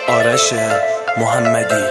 آرش محمدی.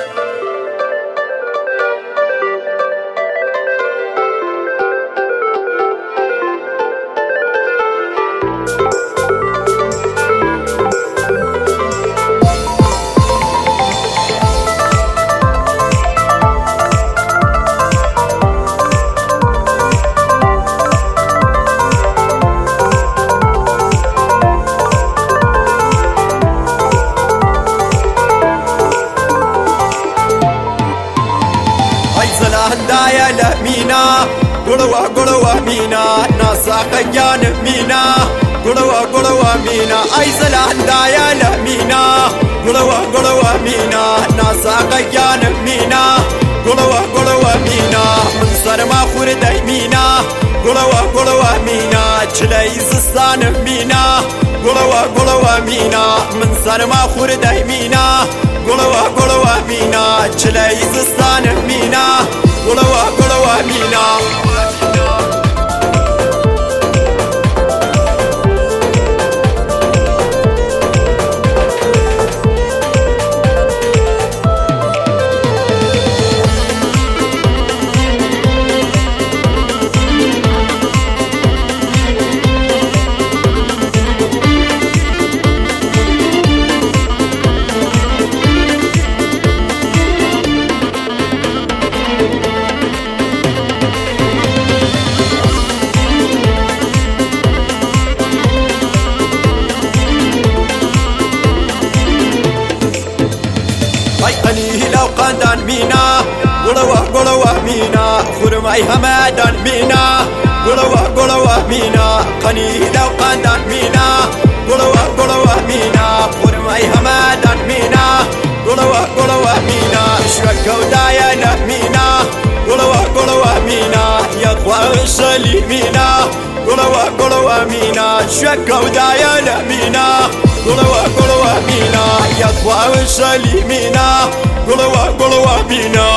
هدايا لمينا قلوة مينا ناسا قيان مينا قلوة مينا أيزل هدايا لمينا قلوة مينا ناسا قيان مينا قلوة مينا من سر ما خورد مينا قلوة مينا چلي زستان مينا قلوة مينا من سر ما خورد مينا قلوة مينا چلي زستان مينا قلوة مينا. قنيه لو قندان مينا قلوة مينا خرمي همدان مينا قلوة مينا قنيه لو قندان مينا قلوة مينا خرمي همدان مينا قلوة مينا شوكو دايا لمينا قلوة مينا يقوى الشلي مينا قلوة مينا شوكو دايا لمينا قلوة مينا يقوى الشلي مينا قلوة مينا.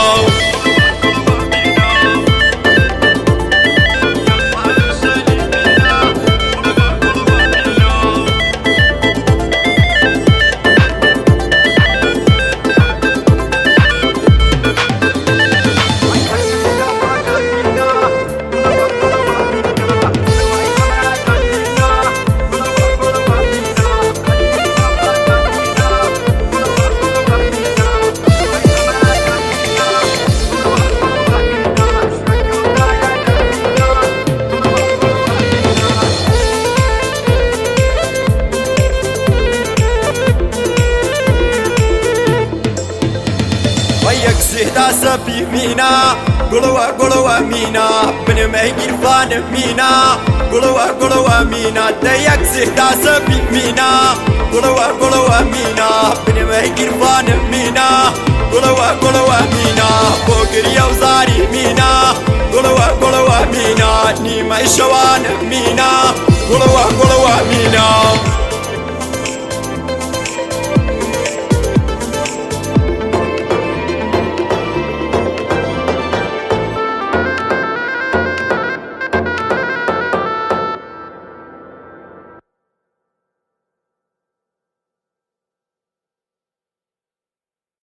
زهدا سبي مينا قلوة مينا بن مهجر فان مينا قلوة مينا ديك زهدا سبي مينا قلوة مينا بن مهجر فان مينا قلوة مينا بوكر يوزاري مينا قلوة مينا نيما شوان مينا قلوة مينا.